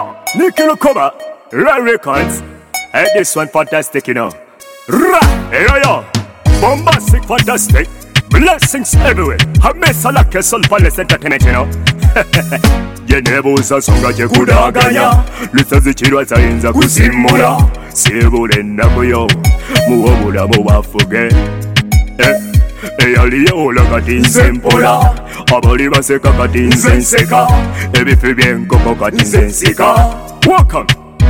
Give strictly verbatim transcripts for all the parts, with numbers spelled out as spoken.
Yo, Nicky Lucoba, Rai Records. Hey, this one fantastic, you know. Ra, hey, yo, yo. Bombastic, fantastic. Blessings everywhere. I miss a like a soul palace entertainment, you know. Yenebuza songa je kudaganya Lutha zichirwa zayinza kusimula Sibule nakuyo Muwabula muwafuge Eh, eyaliyola kati nze mpola Abali baseka kati nze nseka Ebifi byenkoko kati nze nsika. Welcome.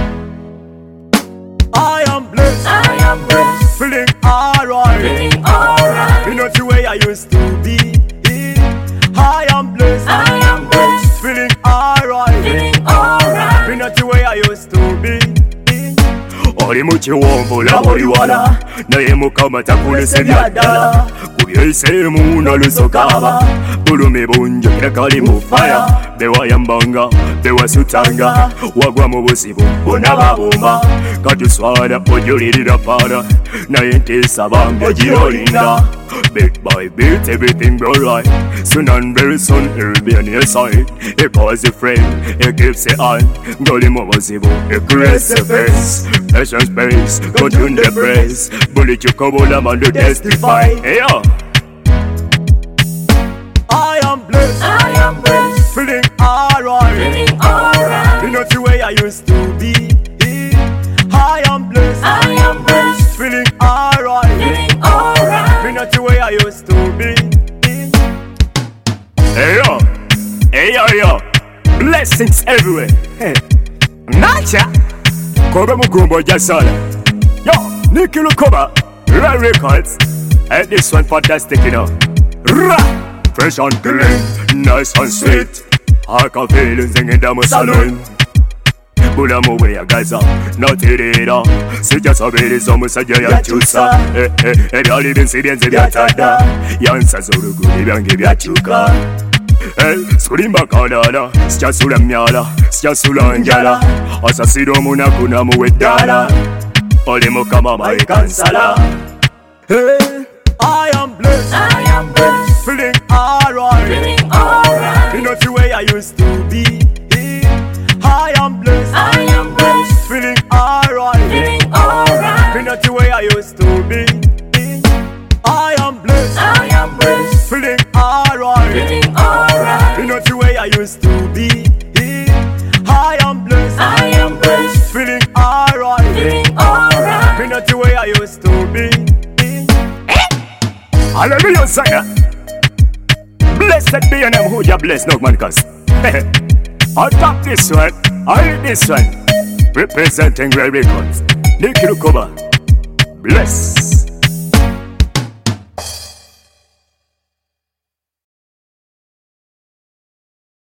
I am blessed, I am blessed, feeling alright, feeling alright. me not the way I used to be. I am blessed, I am blessed, feeling alright, feeling alright. me not the way I used to be. Oli mukiwonvu labuli wala naye mukama takulese byaddala kubyeseemu nalusokaba bulumi bungi kali mu faya bewayambanga bewasutanga wagwa mu buzibu bonna babumba katuswala ojulirira para naye ntiisa bambi girolinda bit by bit everything go right soon and very soon it'll be on your side it calls a friend it gives a hand ngoli mu buzibu it creates a face patience space go tune the praise bully chukobola man to testify. Hey yo, I am blessed, I am blessed, feeling alright, feeling alright. you know the way I used to be. I am blessed, I am blessed, feeling alright, feeling alright. you know the way I used to be. Hey yo, hey yo yo, blessings everywhere. Hey, nacha, kobe mugumbo jasala. Yo, Nicky Lucoba, Rai Records. Hey, this one fantastic, you know. Ra, fresh and clean, nice and sweet. I can feel it singing down my salon. Bula muwe ya gaza, notirira Sija sabiri somu sajya ya chusa Eh eh, ebyali binsi byenze byatada Yansa zuruguri byange byachuka Eh, skulimba kanana, sichasula mnyala, sichasula njala Asasiro munaku na muwe dala Oli mukama mai kansala. Hey, I am blessed, I am blessed, feeling alright, feeling alright. you know the way I used to be. I am blessed, I am blessed, feeling alright, feeling alright. me not the way I used to be. I am blessed, I am blessed, feeling alright, feeling alright. me not the way I used to be. I am blessed, I am blessed, feeling alright, feeling alright. me not the way I used to be. Hallelujah, singer. Blessed be your name, who you bless, no man, cause. On top this one, I this one, representing Rai Records, Nicky Lucoba, bless.